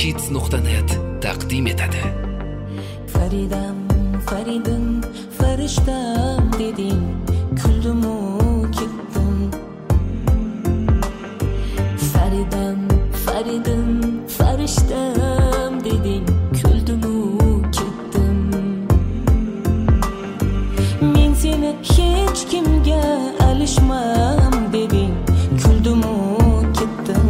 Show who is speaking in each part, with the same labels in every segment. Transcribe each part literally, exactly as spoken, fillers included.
Speaker 1: kids nuqta net taqdim etadi.
Speaker 2: Faridam, Faridim, farishtam deding, kuldimu ketdim. Faridam, Faridim, farishtam deding, kuldimu ketdim. Men seni hech kimga alishmam deding, kuldimu ketdim.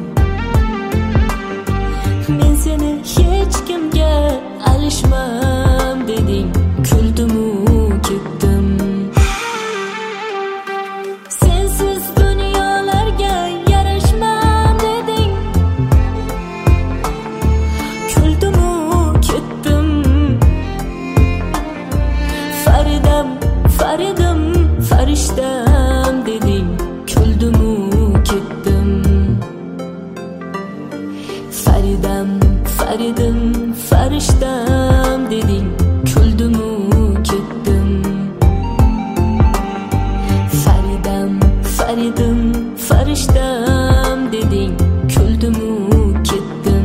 Speaker 2: Men seni hech kimga alishmam deding, kuldimu ketdim. Sensiz dunyolarga yarashmam deding, kuldimu ketdim. Faridam, Faridim, farishtam deding, kuldimu ketdim. Faridam, Faridim, farishtam deding, kuldimu ketdim. Faridam, Faridim, farishtam deding, kuldimu ketdim.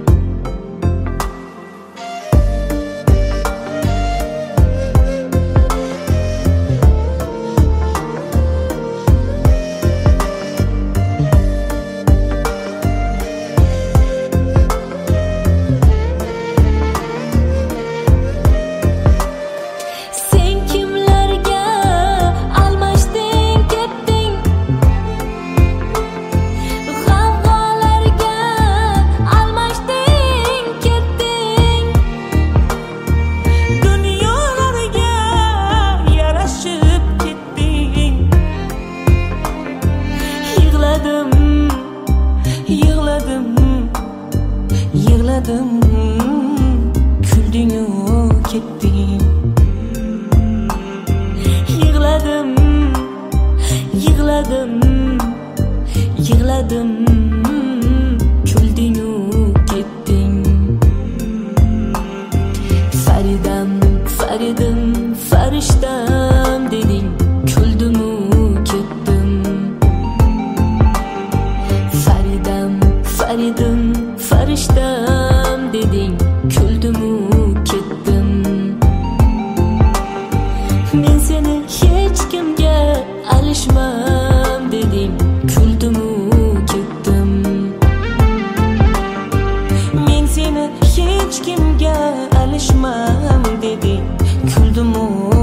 Speaker 2: Yig'ladim, yig'ladim, kuldingu ketding. Yig'ladim, yig'ladim, yig'ladim, kuldingu ketding. Faridam, Faridim, farishtam deding, kuldimu ketdim. Faridam, Faridim, farishtam deding, kuldimu ketdim. Men seni hech kimga alishmam deding, kuldimu ketdim. Men seni hech kimga alishmam deding, kuldimu